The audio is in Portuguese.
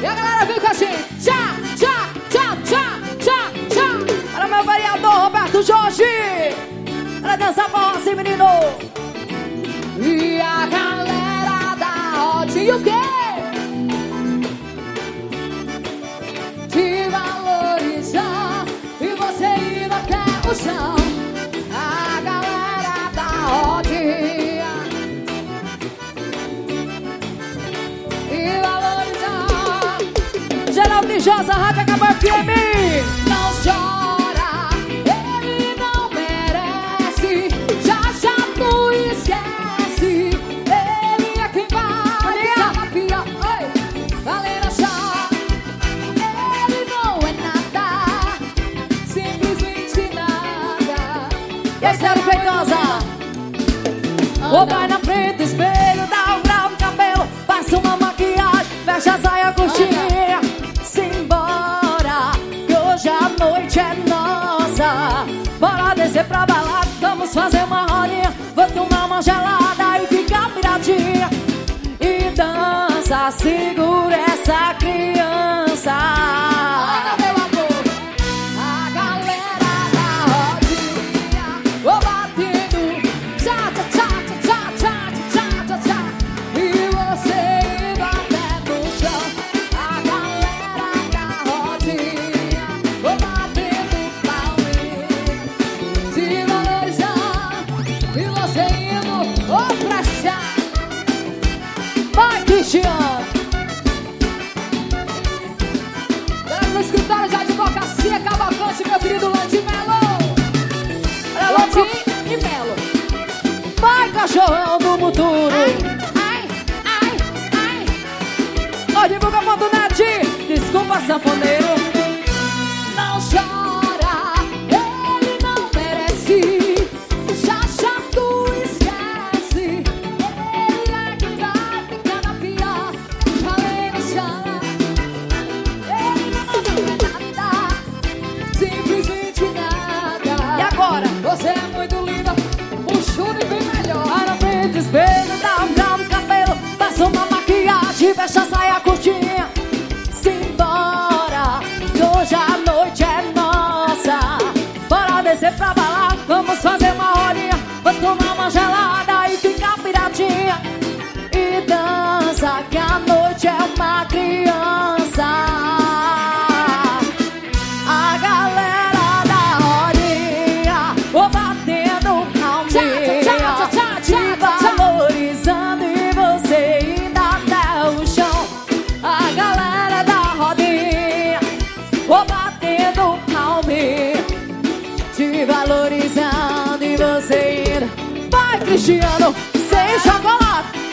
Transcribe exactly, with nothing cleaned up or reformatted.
E a galera vem com a gente. Tchá, tchá, tchá, tchá, tchá, tchá. Para meu vereador Roberto Jorge. Para dançar forró assim, menino. E a galera da Hot e o quê? Te valorizar e você ir até o chão. A galera da Hot e valorizar. Geraldo e Josa, Rádio Acabou F M. Não chora, ele não merece. Já já tu esquece. Ele é quem vale a pior. Oi, valendo só. Ele não é nada, simplesmente nada. E aí, Zero Feitosa? Ou vai na frente do espelho, dá um grau no cabelo, passa uma maquiagem, fecha a saia curtinha. Simbora, que hoje a noite é nossa. Bora descer pra balada, vamos fazer uma rodinha. Vou tomar uma gelada e ficar piradinha. E dança, segura essa criança. Olha, meu amor, a galera da rodinha, vou batendo, tchá, tchá, tchá, tchá, tchá, tchá, tchá. E você indo até no chão. A galera da rodinha, vou batendo palminha, se valorizar. E você indo, ô pra chá. Vai, Cristiano. Galera do escritório de advocacia Cavalcante, meu querido Landim Melo. Olha, Landim e Melo. Vai, cachorrão do futuro. Ai, ai, ai, ai. Ó, divulga ponto net. Desculpa, sanfoneiro. Não chora, ele não merece. Já já tu esquece. Ele é que vai ficar na pior. Falei, não chora. Ele não é nada, simplesmente nada. E agora? Você é muito linda, puxuda e bem melhor. Vai na frente do espelho, dá um grau no cabelo, passa uma maquiagem, fecha a saia curtinha. Simbora, que hoje a noite é nossa. Bora descer pra balada, vamos fazer uma rodinha. Vou tomar uma gelada e ficar piradinha. E dança, que a noite é uma criança. A galera da rodinha, vou batendo palminha, te valorizando e você indo até o chão. A galera da rodinha, vou batendo palminha, te valorizando e você indo. Vai, Cristiano, sem chocolate.